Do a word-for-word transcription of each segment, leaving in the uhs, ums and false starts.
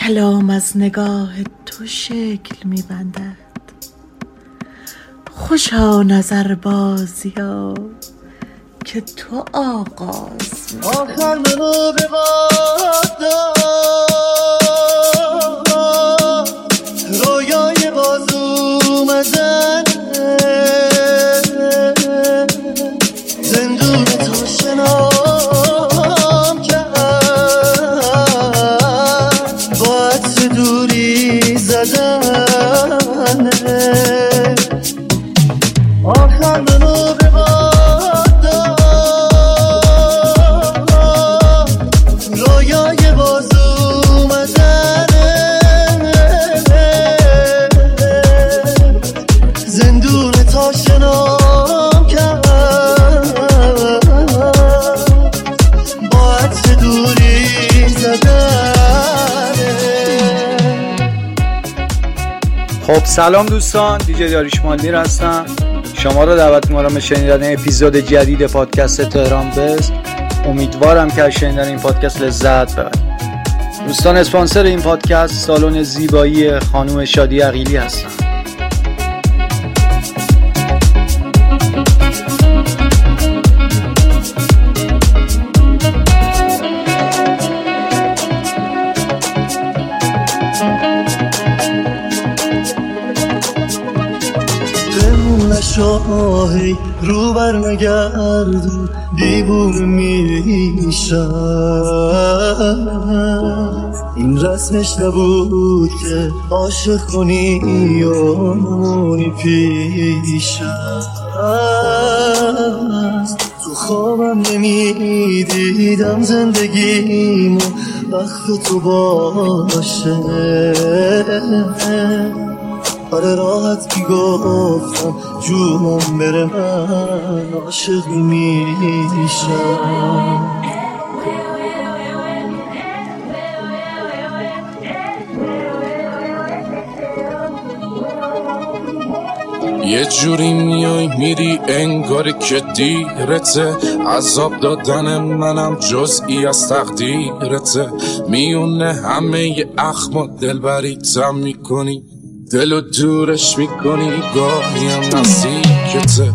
کلام از نگاه تو شکل می‌بندد. خوشا نظر بازی ها که تو آغاز می‌کنی. آخر منو به باد رویای باز اومدن زندون تو شنام کرد با عطر دوری زدن. آخر منو به باد رویای باز اومدن زندون تا شنام کرد با عطر دوری زدن. خب سلام دوستان، دیجی داریوش مالنیر هستم. شما رو دعوت می‌کنم به شنیدن اپیزود جدید پادکست تهران بست. امیدوارم که از شنیدن این پادکست لذت ببرید. دوستان، اسپانسر این پادکست سالن زیبایی خانم شادی عقیلی هستن. شاهی رو بر نگردون دیوونه میشم. این رسمش نبود که عاشق کنی و مونی پیشم. تو خوابم نمیدیدم زندگیمو وقت تو باشه. آره راحت میگفتم جونم بره من عاشق میشم. یه جوری میای میری انگاری که دیرته. عذاب دادن منم جزئی از تقدیرته. میونه همه اخم دلبریتم میکنی، دلو دورش میکنی، گاهی هم نزدیکته.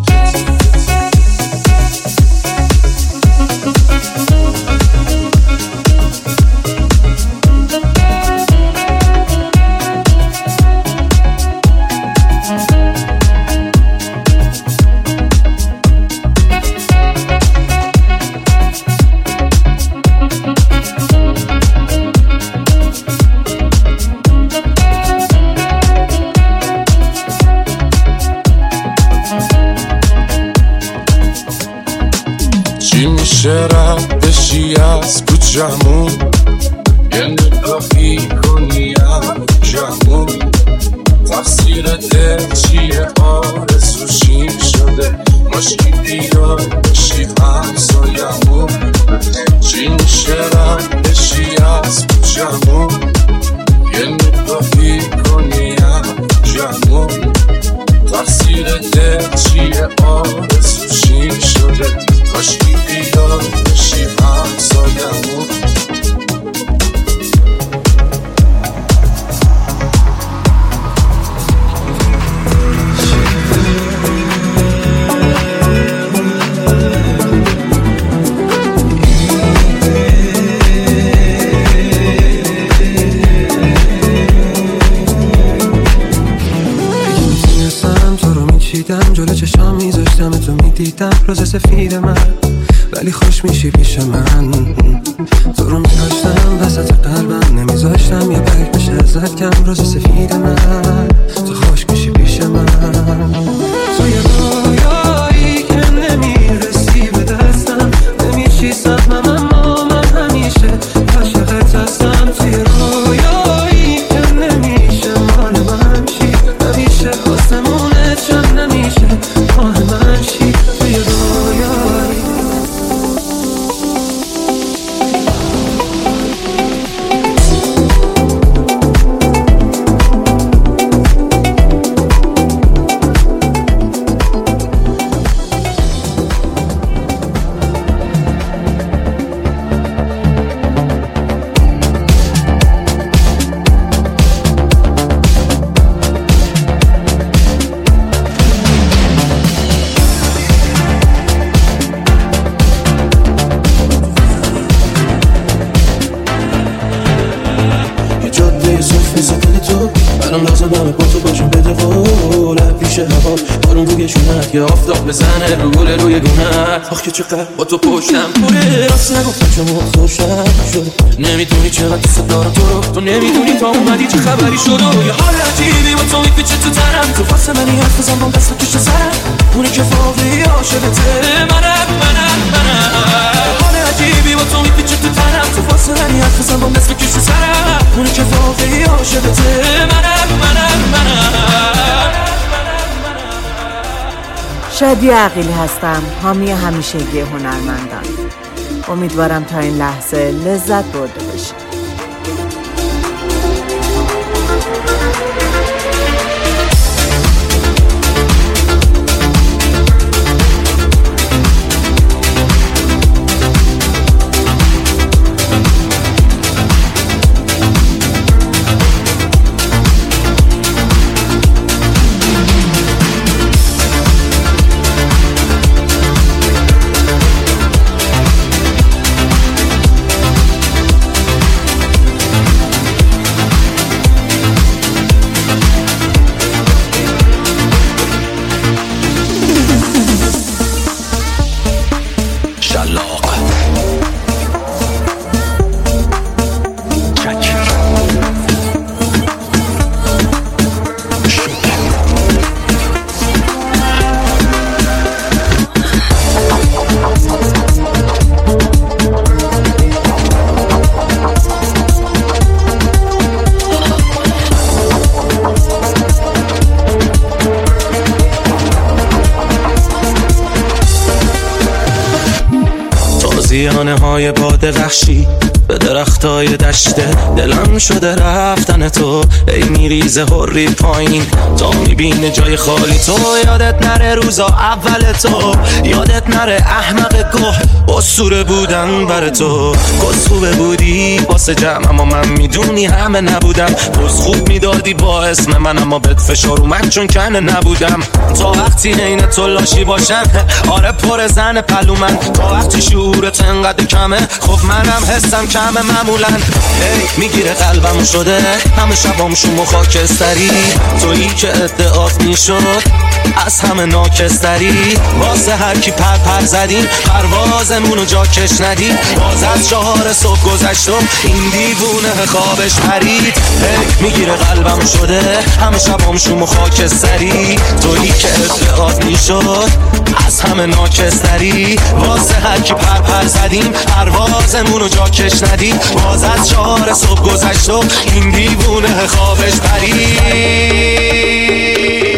رد بشی از کوچمون، یه نگاهی کنی هم جمون. تقصیر دل چیه آرزوشیم شده، مشکی بیار بشی همسایمون. چی میشه رد بشی از کوچمون، یه نگاهی کنی هم جمون. تقصیر دل چیه آرزوشیم شده، مشکی بیار بشی همسایمون. جلو چشام میذاشتم تو میدیدم روز سفید من، ولی خوش میشی پیش من. تو رو میداشتم وسط قلبم، نمیذاشتم یه برگ بشه ازت کم. روز سفید من تو خوش میشی پیش من. توی رویایی که نمیرسی به دستم، نمیشی سهمم اما من همیشه عاشقت هستم. توی رویایی که نمیشه مال من شی، همیشه آسمونت چند نمیشه مال من شی. توی رویایی میشه هوا بارون روی شونت یه آفتاب بزنه رو گل روی گونت. آخ که چقدر با تو پشتم پره راست نگفتم چه خوشم شد. نمیدونی چقدر دوست دارم تو رو، تو نمیدونی تا اومدی چه خبری شد. یه حال عجیبی با تو میپیچه تو تنم، تو فاصله منی حرف بزن با دست بکش سرم. اونی که واقعی عاشقته منم منم منم. حال عجیبی با تو میپیچه تو تنم، تو فاصله منی حرف بزن با دست بکش سرم. اونی که واقعی عاشقته منم منم منم. شادی عقیلی هستم، حامی همیشگی هنرمندان. امیدوارم تا این لحظه لذت برده باشید. زیانه های باد وحشی به درختای دشته دلم شده رفتن تو. ای میریزه هری پایین تا میبینه جای خالی تو. یادت نره روزا اول تو، یادت نره احمق گوه اسطوره بودن بر تو. کسخوبه بودی واسه جمع اما من میدونی همه نبودم. پس خوب میدادی با اسم من اما بد فشار اومد چون کنه نبودم. تا وقتی عین تو لاشی باشم آره پر زن پلو من. تا وقتی شعورت انقدر کمه خب منم حسم کمه معمولا. هی میگیره قلبم شده همه شبام شوم و خاکستری. تویی که ادعات میشد از همه ناکستری. واسه هر کی پر پر زدیم پروازمونو جا کش ندیم. باز از چهار صبح گذشتم این دیوونه خوابش پرید. هی میگیره قلبم شده همه شبام شوم و خاکستری. تویی که ادعات میشد از همه ناکستری. واسه هر کی پر پر زدیم پروازمونو جا کش ندیم. باز از چهار صبح گذشتم این دیوونه خوابش پرید.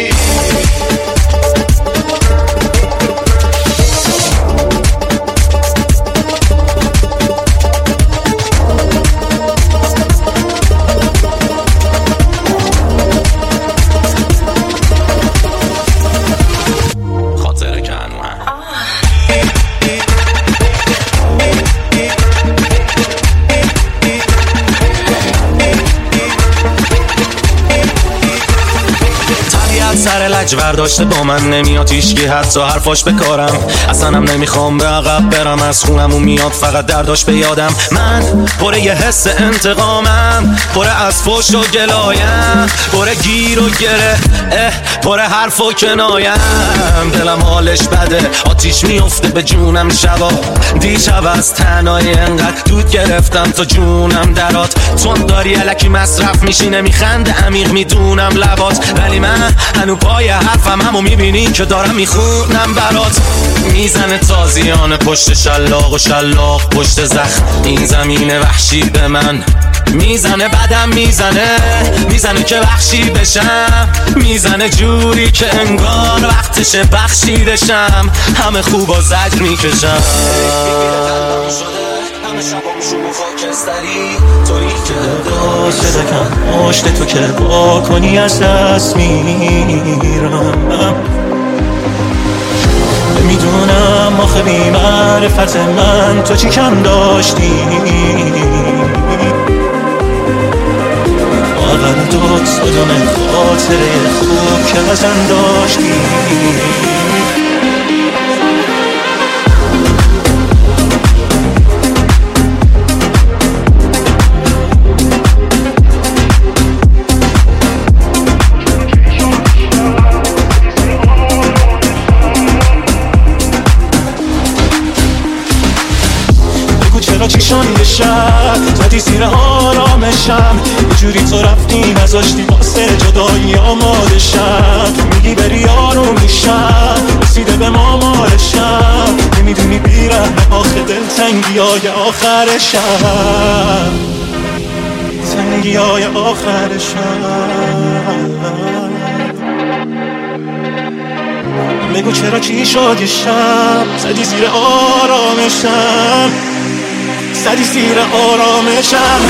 سر لج برداشته با من نمیاد هیچکی حتی حرفاش بکارم. اصلا هم نمیخوام به عقب برم از خونم و میاد فقط درداش به یادم. من پر یه حس انتقامم، پر از فوش و گلایم، پر گیر و گره اه پر حرف و کنایم. دلم حالش بده آتیش میفته به جونم شبا. دیشب از تنهایی انقدر دود گرفتم تا جونم درات. تو داری الکی مصرف میشی نمیخنده عمیق میدونم لبات. ولی من هنو پای حرفم همو میبینی که دارم میخونم برات. میزنه تازیانه پشت شلاق و شلاق پشت زخم. این زمین وحشی به من میزنه بدم میزنه. میزنه که وحشی بشم. میزنه جوری که انگار وقتشه بخشیدشم. همه خوب و زجر میکشم. همه شبام شوم و خاکستری. تویی که داد شدکم مشت تو که با کنی از دست میرم. میدونم آخه بی معرفت من تو چی کم داشتی. اول داد صدام خاطره خوب که ازم داشتی. شب زدی زیر آرامشم، یه جوری تو رفتی نذاشتی واسه جدایی آمادشم. میگی بری آروم میشم، رسیده به مامارشم، نمیدونی بیرم آخه دل تنگی های آخرشم، تنگی های آخرشم. بگو چرا چی شد یه شب زدی زیر آرامشم، زدی زیر آرامشم.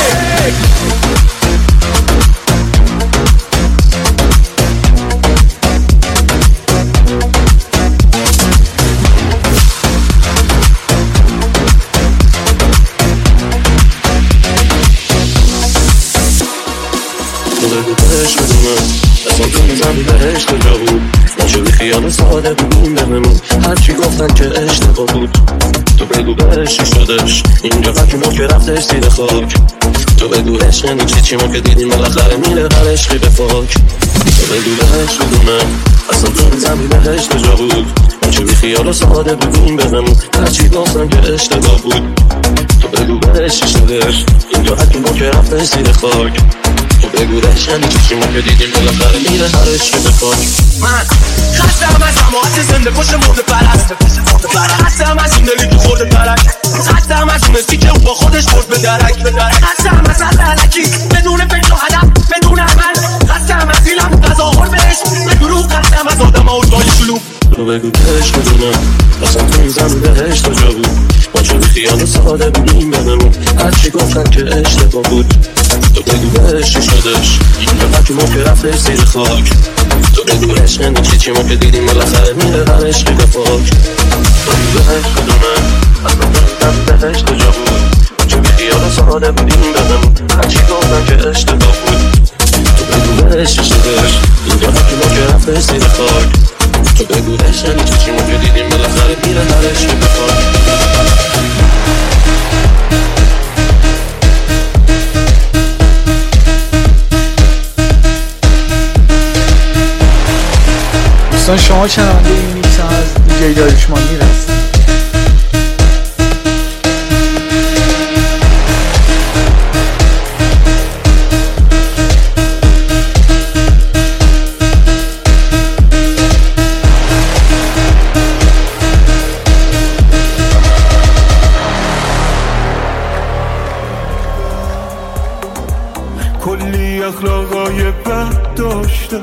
تو بگو بهش بدونم اصلا تو میزنی بهش کجا بود، چه بی خیال ساده بودیم بمون هرچی گفتن که اشتباه بود. تو بگو بهش چی شدش اینجا که ما که رفتش زیر خاک. تو بگو عشق یعنی چی، چی ما که دیدیم بالاخره میره هر عشقی به فاک. تو بگو بهش بدونم اصلا تو میزنی بهش کجا بود، چه بی خیال ساده بودیم بمون هرچی گفتن که اشتباه بود. تو بگو بهش چی شدش اینجا که ما که رفتش زیر خاک. تو بگو دشنی چی ما که دیدیم بالاخره میره هر عشقی به فاک. من خستم از همات زنده پشت مرده پرست، خستم از این دلی تو خورده پرک، خستم از اون اسکی که او با خودش برد به درک، خستم از هر علکی بدون فکر و هدف بدون عمل، خستم از این هم تظاهر بهش به دروغ، خستم از آدم ها و جای شلوغ. تو بگو بهش بدونم اصلا تو این زن بهش تو جا بود، ما چه بی خیال ساده بودیم بهمون هرچی گفتن که اشتباه بود. تو بگو بهش چی شدش اینجا که ما که رفتش زیر خاک. تو بگو عشق یعنی چی، چی ما که دیدیم بالاخره میره هر عشقی به فاک. تو بگو بهش بدونم اصلا تو این زن بهش تو جا بود، ما چه بی خیال ساده بودیم بهمون هرچی گفتن که اشتباه بود. تو بگو بهش چی شدش اینجا که ما که رفتش زیر خاک. تو بگو دشنی چی، چی ما که دیدیم بالاخره میره هر عشقی به فاک. دوستان شما شنونده این میکس از دیجی داریوشمانی هستید. کلی اخلاقای بد داشته،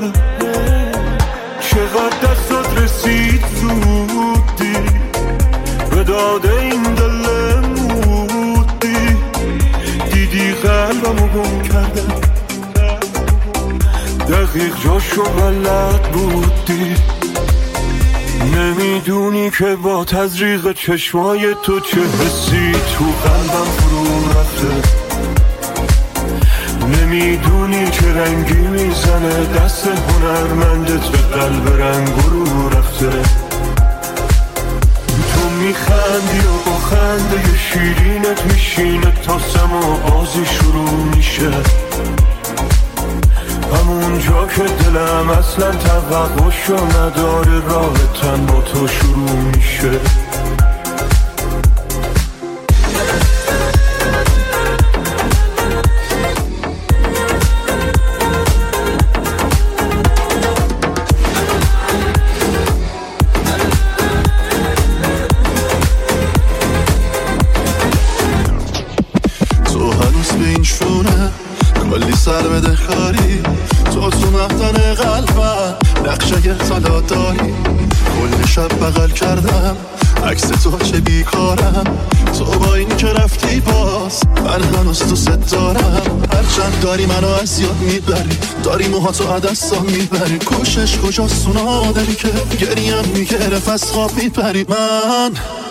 چقدر دستات رسید زودی به داده این دل مودی، دیدی قلبمو گم کردم دقیق جاشو بلد بودی. نمیدونی که با تزریق چشمای تو چه حسی تو قلبم فرو رفته، نمیدونی که رنگی میزنه دست هنرمندت به قلب رنگ رو رفته. تو میخندی و با خنده شیرینت میشینه تا سما بازی شروع میشه، همون جا که دلم اصلا توقعشو نداره راه تن با تو شروع میشه. کلی سر بده خاری تو تو مختن قلبم نقشه طلا داری، کل شب بغل کردم عکس تو چه بیکارم، تو با این که رفتی باز من هنوز تو ست دارم. هرچند داری منو از یاد میبری، داری موهاتو عدستان میبری، کوشش کجاست اون آدمی که گریم میگرف از خواب میپری. من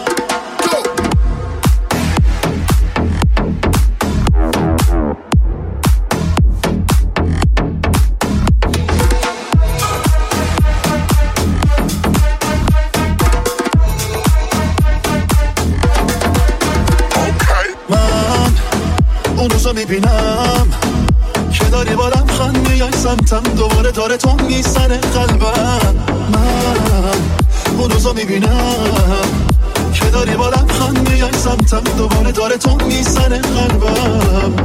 اون روزا میبینم که داری بارم خند میای سمتم، دوباره داره تو میزنه قلبم. من اون روزا میبینم که داری با لبخند میای سمتم، دوباره داره تو میزنه قلبم.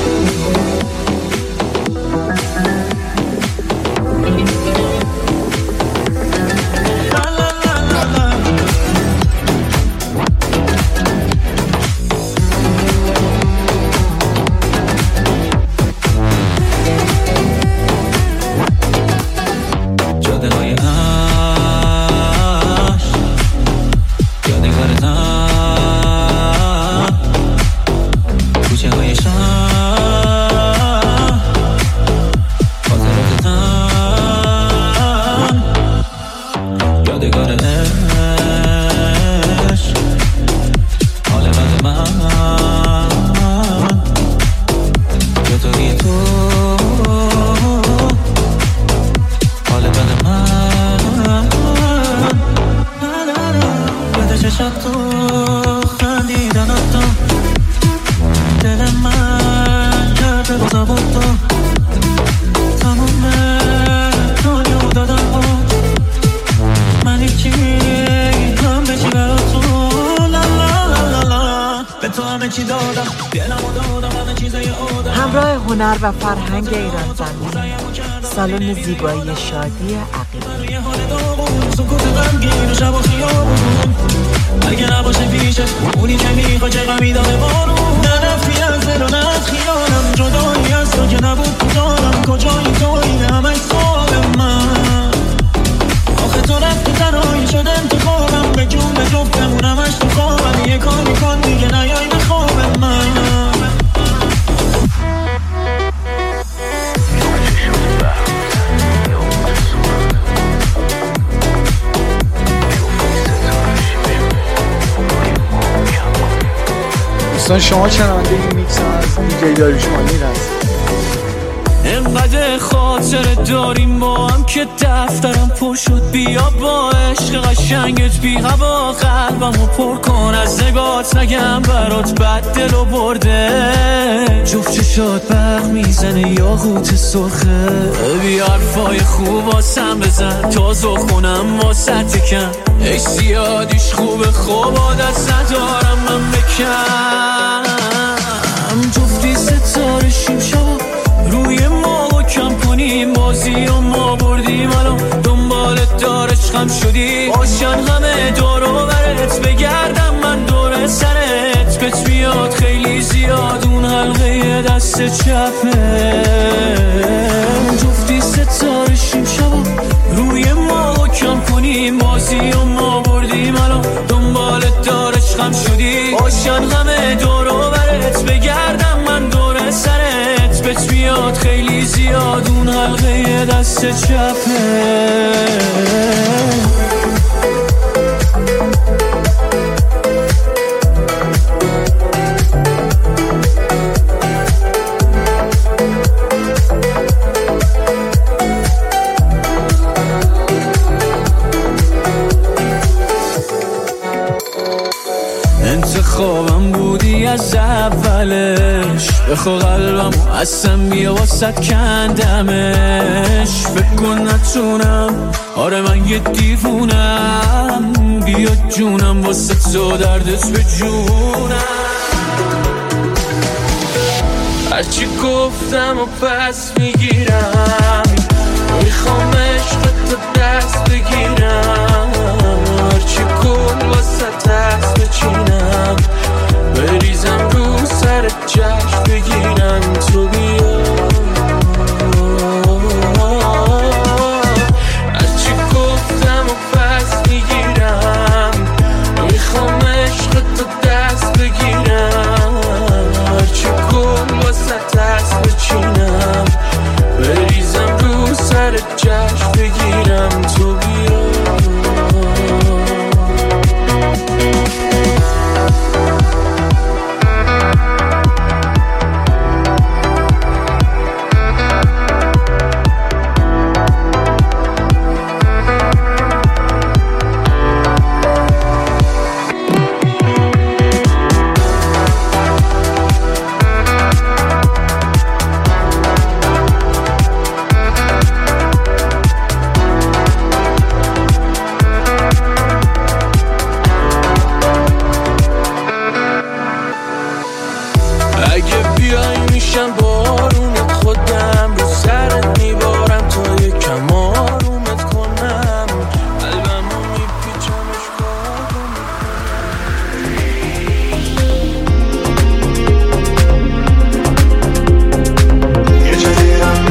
همراه هنر و فرهنگ ایران زمین، سالن زیبایی شادی عقیلی. اگه نباشه پیشت اونی که میخوا چه غمی داره بارون، نه نفی از دل و نه از خیالم، جدایی از تو که نبود تو دارم، کجایی تو این همه سوال من. آخه تو رفتی تنهایی شد انتخابم، به جون به جفتمون همش تو خوابم، یه کاری کن دیگه نیای به خواب من. دوستان شما شنونده این میکس از دیجی داریوش مانیر هست. انقدر خاطر داریم با هم که دفترم پر شد، بیا با عشق قشنگت بی هوا قلبمو پر کن، از نگات نگم برات بد دلو برده، جفت چشات برق میزنه یا غوت سرخه، بیا حرفای خوب واسم بزن تا زخونم واسه تکن، ای زیادیش خوبه خوب عادت ندارم من بکن، جفتی ستاره شیم شبا روی ما و کم کنیم، بازی و ما بردیم الان دنبالت دار عشقم شدی، باشن همه دور و برت بگردم من دور سرت، بهت میاد خیلی زیاد اون حلقه دست چپه، جفتی ستاره شیم شبا روی ما و کم کنیم، بازی و ما بردیم الان دنبالت دار عشقم شدی، باشن همه دور و برت بگردم من دور سرت، بهت میاد خیلی زیاد اون حلقه دست چپه. انتخابم بودی از اولش، بخوا قلبمو اصلا بیا واسد کندمش، فکر کن نتونم آره من یه دیوونم، بیا جونم واسه تو دردت به جونم، هرچی گفتم و پس میگیرم، میخوام عشقت دست بگیرم، هرچی کن واسه دست بچینم، بریزم رو سر جشن بگیرم تو بیا، هرچی گفتم و پس میگیرم، میخوام عشقت دست بگیرم، هرچی کن واسه دست بچینم، بریزم رو سر جشن بگیرم تو بیا. میشم بارونت، خودم رو سرت میبارم تا یکم آرومت کنم، قلبمو میپیچمش کارو میکنم. یه جدیدم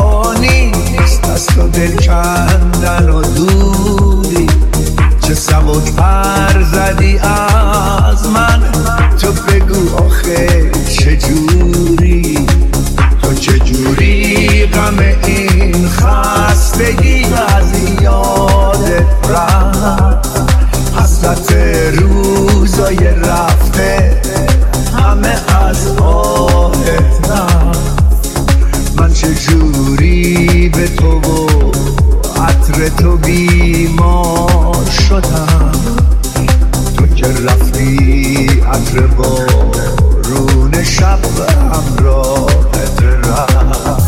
دل کندن و دوری چه سوار پر زدی از من، تو بگو آخه چجوری، تو چجوری غم این خستگی از یادت رفت، حسرت روزای رفته همه از آهت رفت. من چجوری به تو و عطر تو بیمار شدم، تو که رفتی عطر بارون شب همراهت رفت.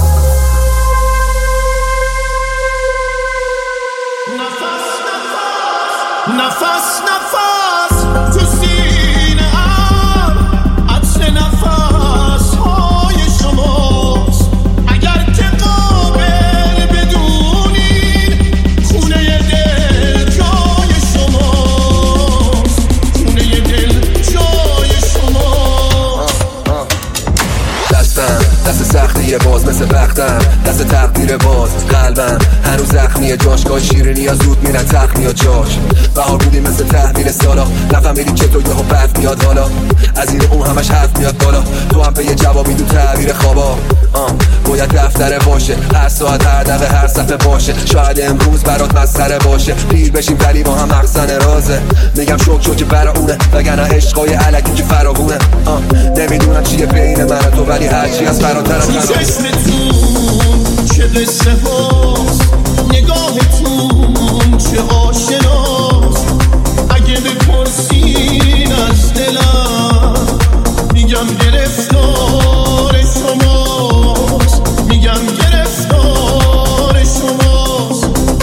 نفس نفس تو سینه ام، عطر نفس های شماست. اگر که قابل بدونین خونه دل جای شماست، خونه دل جای شماست. دستم دست سختیه باز مثل وقتم، دست تقدیر باز قلبم هنوز زخمیه، جاشگاه شیرینی یا زود میرن تخمی یا جاش. بهار بودی مثل تحویل سالا، نفهمیدی که تو یهو بد میاد حالا، از این اون همش حرف میاد بالا، تو هم به یه جوابی تو تعبیر خوابا. آه باید دفتره باشه، هر ساعت هر دقیقه هر صفحه باشه، شاید امروز برات مسخره باشه، پیر بشیم ولی با هم مخزن رازه. میگم شوک شوک برا اونه، وگرنه عشقای الکی که فراغونه. آه نمیدونم چیه بین من و تو، ولی هرچی از فراترم تو چشمتون چه قصه هاست، نگاهتون چه آشناست. اگه بپرسین از دلم میگم گرفتار شماست، میگم گرفتار شماست.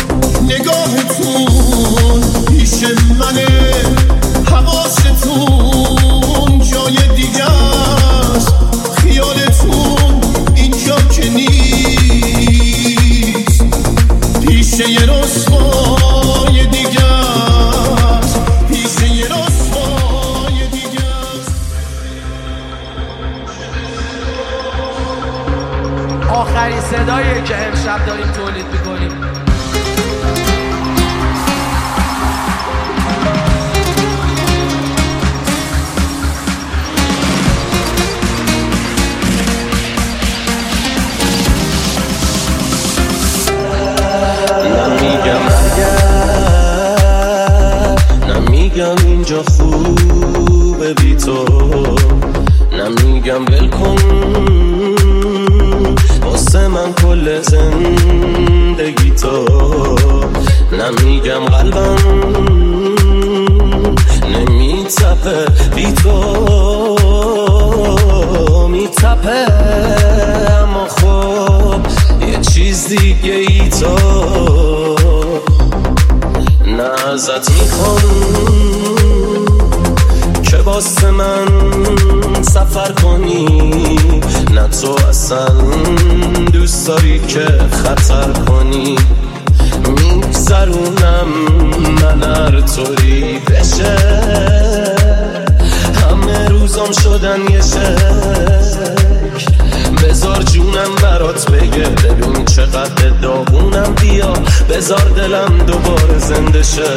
نگاهتون پیش منه، حواستون جای دیگه است، خیالتون اینجا که نیست، پیش یه رسوای دیگه است، پیش یه رسوای دیگه است. آخرین صدایی که امشب داریم تولید میکنیم. نمیگم اینجا خوبه بی تو، نمیگم ولکن واسه من کل زندگی تو، نمیگم قلبم نمیتپه بی تو، میتپه اما خب یه چیز دیگه ای تو. نه ازت میخوام که واسه من سفر کنی، نه تو اصلا دوست داری که خطر کنی. میگذرونم من هر طوری بشه، همه روزام شدن یه شک، بذار جونم برات بگه ببین چقدر داغونم، بیا بذار دلم دوباره زنده شه.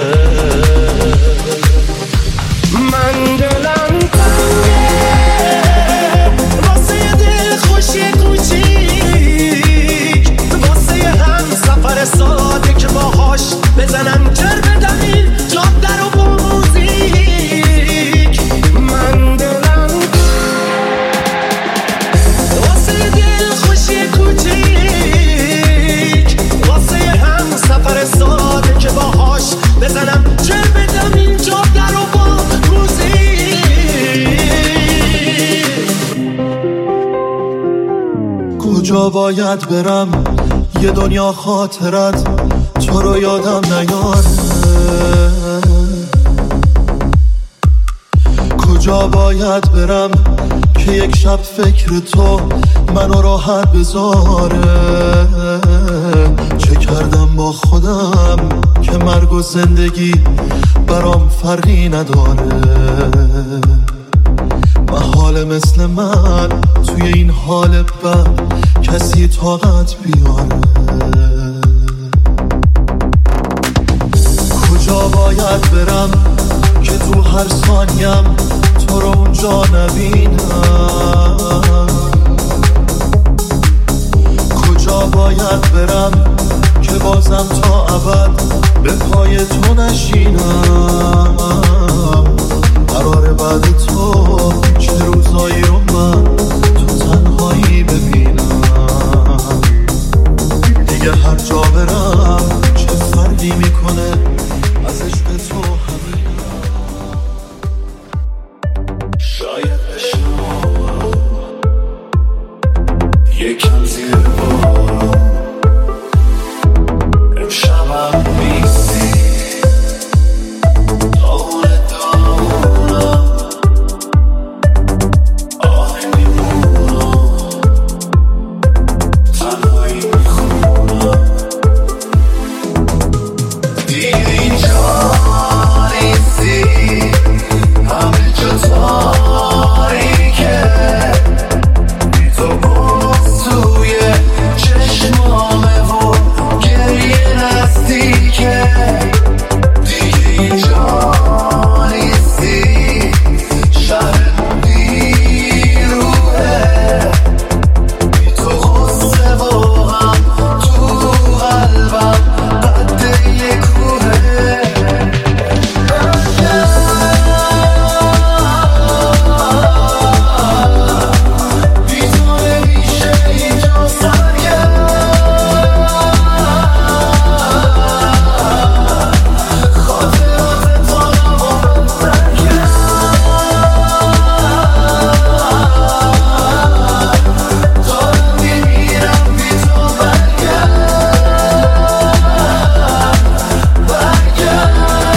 من دلم تنگه واسه دل خوشی کوچیک، واسه هم سفر ساده که باهاش بزنم جر بدم این جاده رو با موزیک. من دلم واسه دل خوشی کوچیک، واسه هم سفر ساده که باهاش بزنم جر بدم این جاده رو با کجا باید برم یه دنیا خاطرت تو رو یادم نیاره، کجا باید برم که یک شب فکر تو منو راحت بذاره. چه کردم با خودم که مرگ و زندگی برام فرقی نداره. محال مثل من توی این حال بد کسی طاقت بیاره. کجا باید برم که تو هر ثانیم تو رو اونجا نبینم؟ کجا باید برم که بازم تا ابد به پای تو نشینم؟ قراره بعد تو چه روزایی رو من تو تنهایی ببینم؟ دیگه هر جا برم چه فرقی میکنه از عشق تو همینم؟ شاید بشم یکم زیر بارم امشبم نیستی داغونه داغونم آهی میمونم تنهایی میخونم دیگه اینجا نیستی همه جا تاریکه بی تو باز توی چشمامه و گریه نزدیکه دیگه اینجا نیستی شهر بیروحه بی تو غصه و غم تو قلبم قد یک کوهه بی تو نمیشه اینجا سرگرم خاطرات تارم و ترکم دارم میمیرم بی تو برگرد برگرد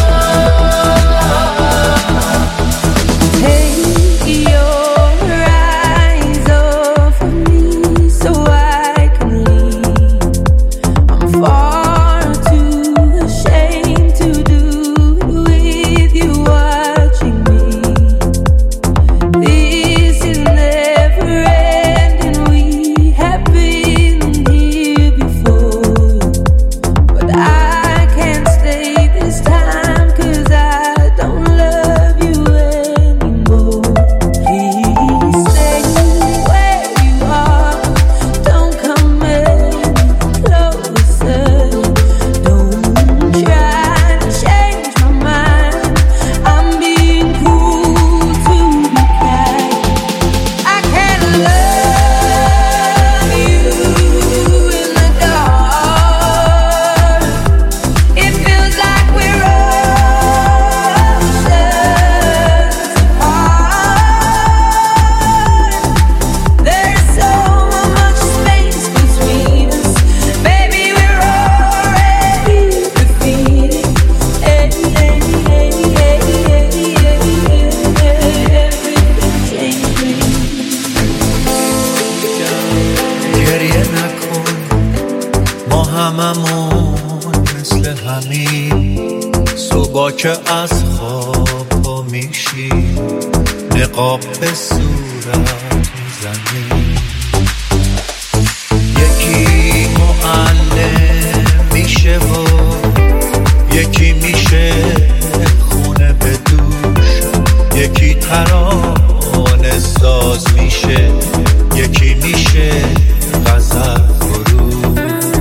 Take your eyes off of me so I can leave. I'm far too ashamed to do it with you watching me. This is never ending. We have been here before, but I can't stay this time 'cause I don't love you anymore. Please stay where you are. Don't come any closer. Don't try to change my mind. I'm being cruel to be kind. I can't love you in the dark. It feels like we're oceans apart. There's so much space between us. Baby, we're already defeated. Hey, hey, hey, hey, hey, hey, everything changing. گریه نکن ما هممون مثل همین صبح که از خواب پا میشی نقاب به صورت میزنی یکی معلم میشه و یکی میشه خونه به دوش یکی ترانه ساز میشه یکی میشه غزل فروش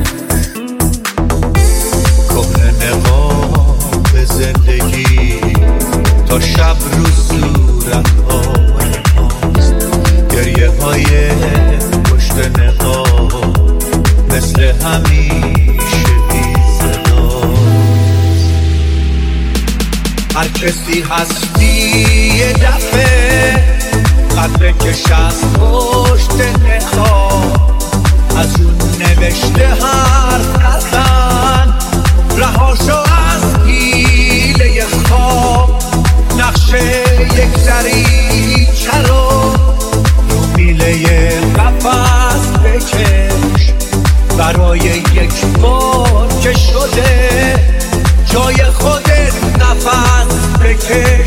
کهنه نقاب زندگی تا شب رو صورت های ماست گریه های پشت نقاب مثل همیشه بی صداست هر کسی هستی یه دفعه قدره کش از پشت نقاب از اون نوشته حرف نزن رهاشو از حیله خواب نقشه یک دریچه رو رو میله قفس بکش برای یک بار که شده جای خودت نفس بکش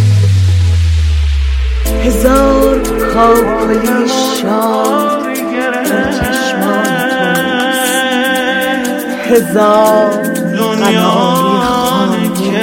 هزار کاکلی شاد در چشمان توست هزار قناری خانه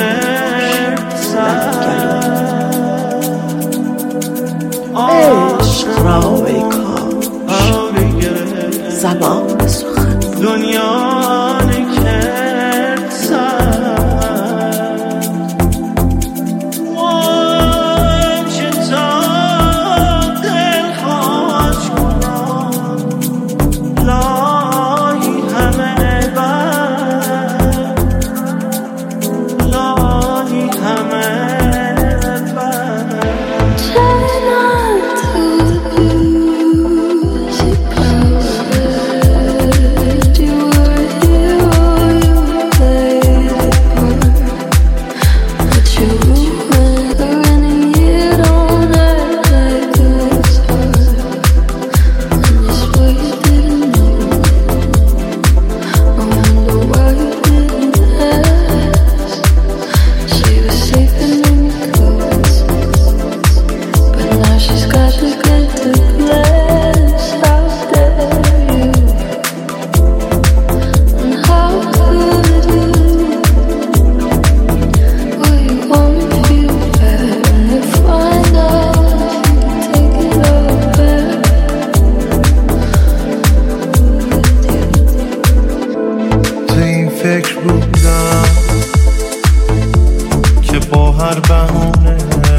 هر بهونه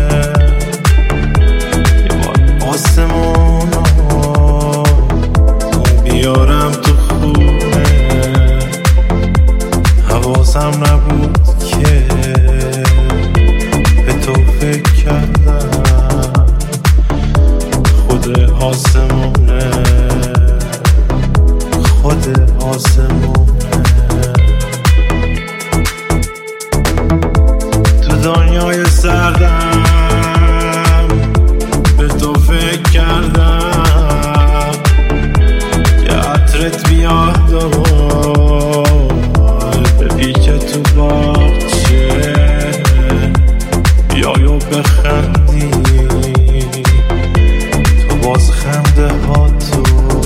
یه بار آسمونا بیارم تو خونه. حواسم نبود که به تو فکر کردم. خود آسمونه خود آسمونه تو دنیای سردم به تو فکر کردم که عطرت بیاد و بپیچه تو باغچه بیای و بخندی. تو باز خنده ها تو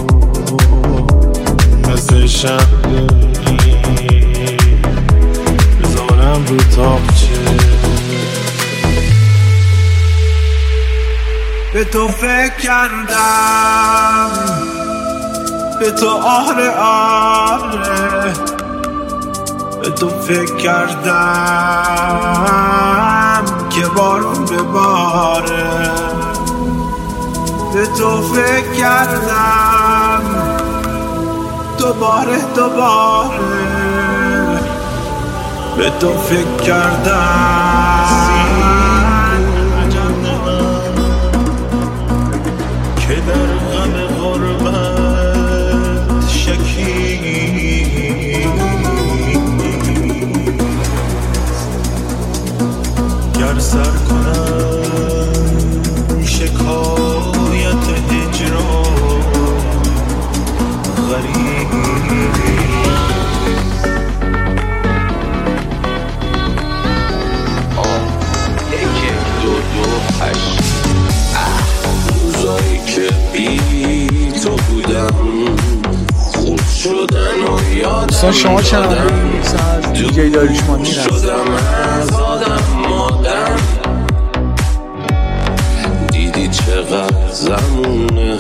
مثل شمدونی بذارم رو تاقچه. به تو فکر کردم به تو آره آره به تو فکر کردم که بارون بباره. به تو فکر کردم دوباره دوباره به تو فکر کردم که در غم غربت شکی گر سر کنم شکایت هجران غریب. روزایی که بی تو بودم خود شدن و یادم شما چند دیجی داریوشمانی شدم از آدم مادم. دیدی چقدر زمونه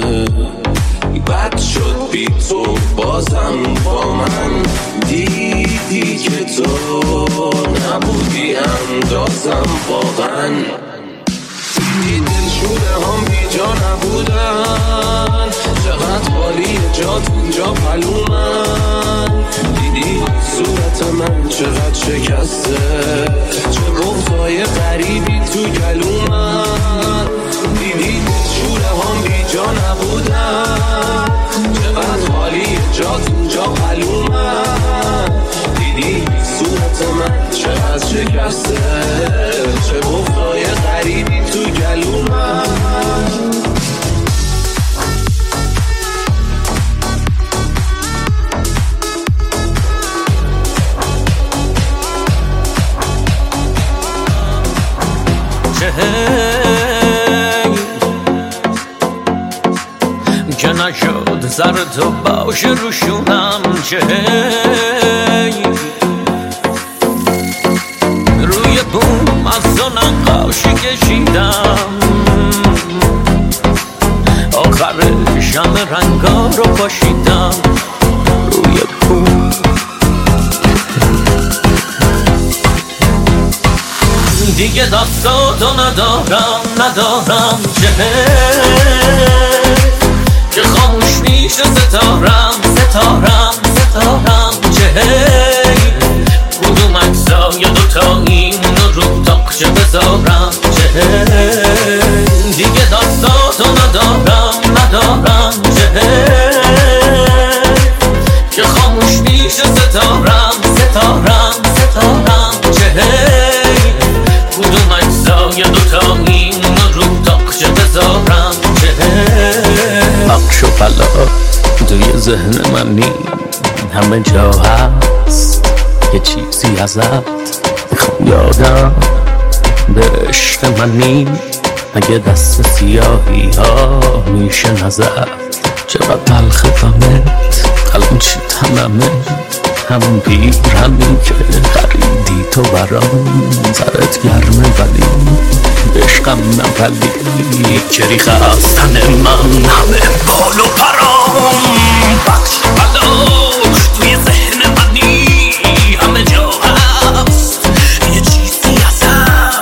بد شد بی تو بازم با من. دیدی که تو نبودی اندازم واقعا. دیدی دلشونه هم بی جا نبودن چقدر خالی جات اونجا پلومن. دیدی صورت من چقدر شکسته چه بغضای غریبی تو گلومن. دیدی دلشونه هم بی جا نبودن چقدر خالی جات اونجا پلومن. دیدی صورت من چقدر شکسته چه بغضای غریبی تو گلومن. که نشد زر تو باشه روشونم چه روی بوم از تو نقاشی کشیدم آخرش همه رنگا رو پاشیدم روی بوم. دیگه دستاتو ندارم ندارم چه که خاموش میشه ستارم ستارم ستارم چه کدوم اکسای دوتا اینو رو تاقچه بذارم چه دیگه دستاتو ندارم ندارم چه که خاموش میشه ستارم ستارم ستارم چه کدوم اکسای دوتا اینو رو تاقچه بذارم چه عقش و بلا توی ذهن منی همه جا هست یه چیزی ازت میخوام یادم به عشق منی اگه دست سیاهی ها میشه نظر چقدر تلخ فهمت قلبم چی تمامه همون پیر همین که خریدی تو برام سرت گرمه ولی عشقم نپلی که ریخه از تن من همه بال و پرام بخش بلاش توی ذهن منی همه جا هست یه چیزی ازم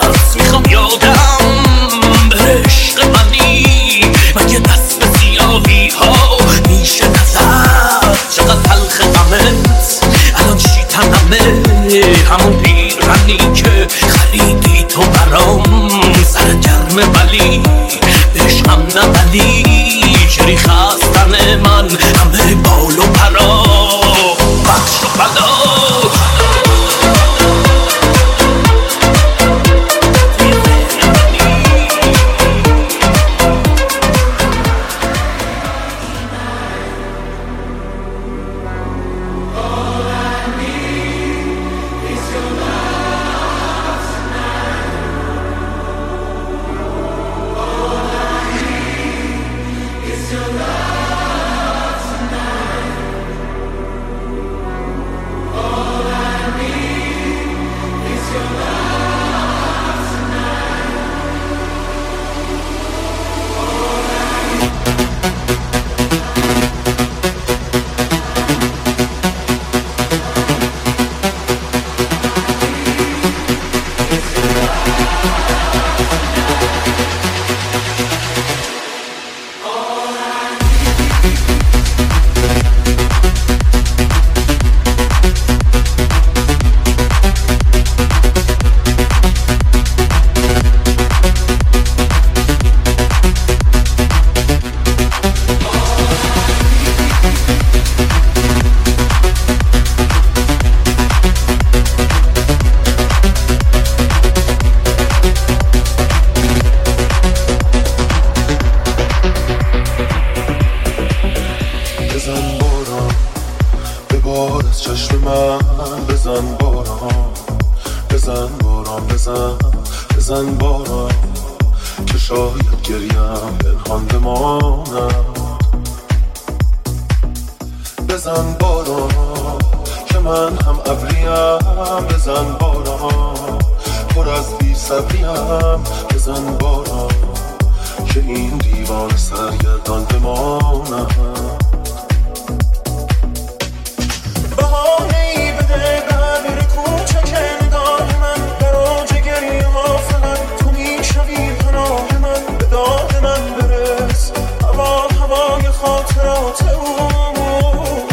باران بزن بزن باران که شاید گریم پنهان بماند. بزن باران که من هم ابریم، بزن باران پر از بی صبریم. بزن باران که این دیوان سرگردان بماند. بهانه‌ای بده بر کوچک نگاه من، در اوج گریه ها فقط تو میشوی پناه من. به داد من برس هوا هوای خاطرات اوست.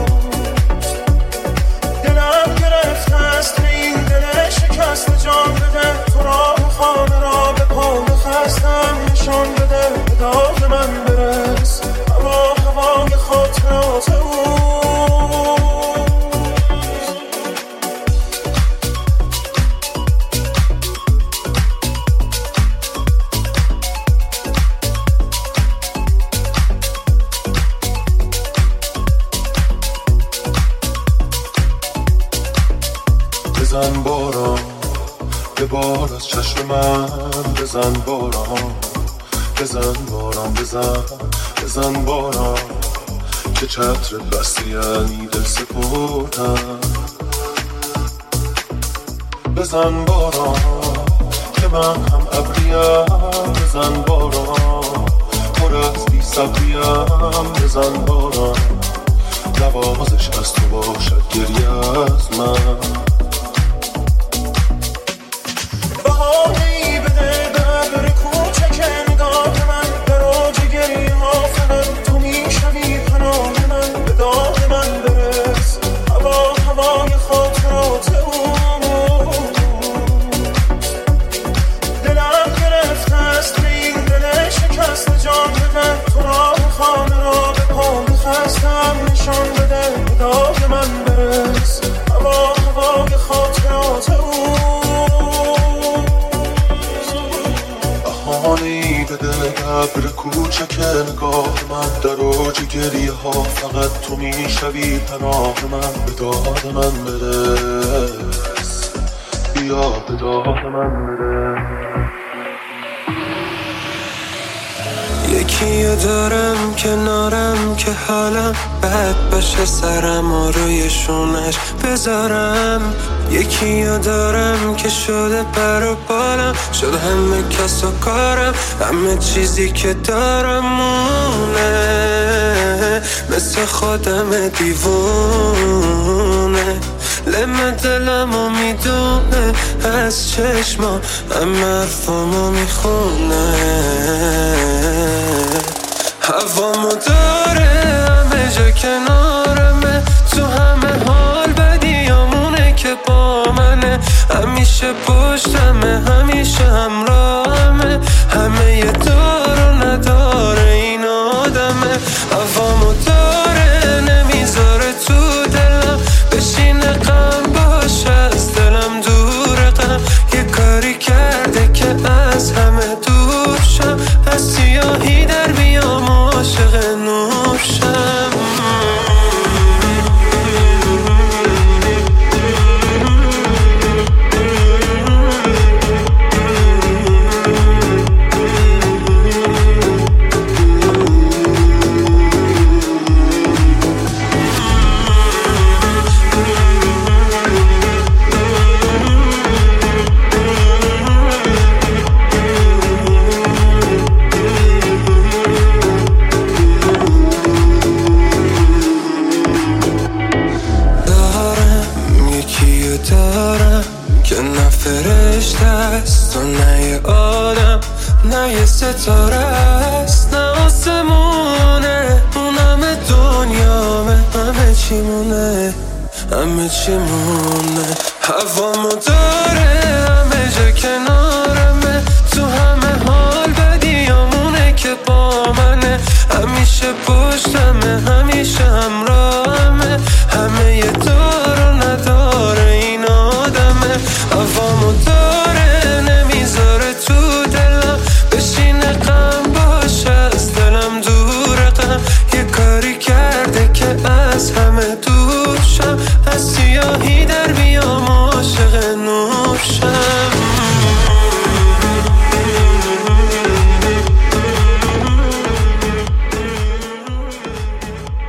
دلم گرفته است به این دل شکست، جان بده تو را خانه را به پا خستم نشان بده. به داد من برس هوا هوای خاطرات اوست. بزن باران یه بار از چشم من، بزن باران بزن باران بزن بزن باران که چتر بستی یعنی دل سپردم. بزن باران که من هم ابریم، بزن باران پر از بی صبریم. بزن باران نوازش از تو باشد گریه از من. بهانه‌ای بده بر کوچک نگاه من، در اوج گریه ها فقط تو میشوی پناه من. به داد من برس هوا هوای خاطرات اوست. دلم گرفته است به این دل شکست، جان بده تو را خانه را به پا خستم نشان بده. به داد من برس هوا هوای خاطرات اوست. بهانه‌ای بده ابر کوچک نگاه من، در اوج گریه ها فقط تو میشوی پناه من. به داد من برس بیا به داد من برس. یکیو دارم کنارم که حالم بد باشه، سرم و روی شونش بذارم. یکیو دارم که شده پر و بالم، شد همه کس و کارم، همه چیزی که دارم مونه. مثل خودم دیوونه، لم دلم و میدونه، از چشما همه حرفامو میخونه. هوامو داره همه جا کنارمه، تو همه حال بدیامونه که با منه. همیشه پشتمه همیشه همراهمه، همه یه دار و نداره این آدمه. هوامو داره نمیذاره تو دلم بشینه، غم باشه از دلم دور غم. یه کاری کرده که از همه دور شم، از سیاهی در بیام و عاشق نور شم. نه یه ستاره است نه آسمونه، اون همه دنیامه، همه چی مونه همه چی مونه. هوامو داره همه جا کنارمه، تو همه حال بدیامونه که با منه. همیشه پشتمه همیشه همراهمه، همه یه دار و نداره این آدمه. هوامو داره نمیذاره تو دلم بشینه، غم باشه از دلم دور غم. یه کاری کرده که از همه دور شم، از سیاهی در بیام و عاشق نور شم.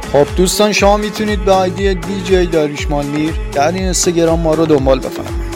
خب دوستان، شما میتونید به آیدی دی جی داریوش مانیر در این اینستاگرام ما رو دنبال بفرمایید.